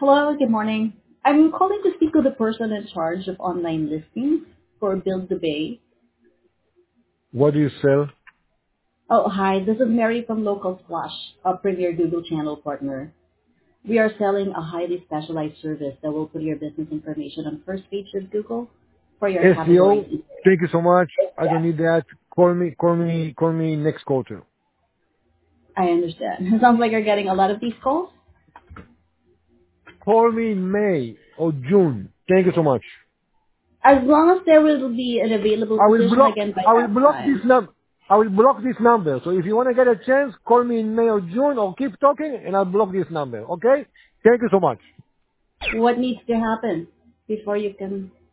Hello, good morning. I'm calling to speak with the person in charge of online listings for Build the Bay. What do you sell? Oh, hi. This is Mary from Local Splash, a premier Google channel partner. We are selling a highly specialized service that will put your business information on first page of Google for your SEO? categories. Thank you so much. I don't Yes, need that. Call me next quarter. I understand. It sounds like you're getting a lot of these calls. Call me in May or June. Thank you so much. As long as there will be an available I will position block, again by I will that block this time, I will block this number. So if you want to get a chance, call me in May or June or keep talking and I'll block this number. Okay? Thank you so much. what needs to happen before you can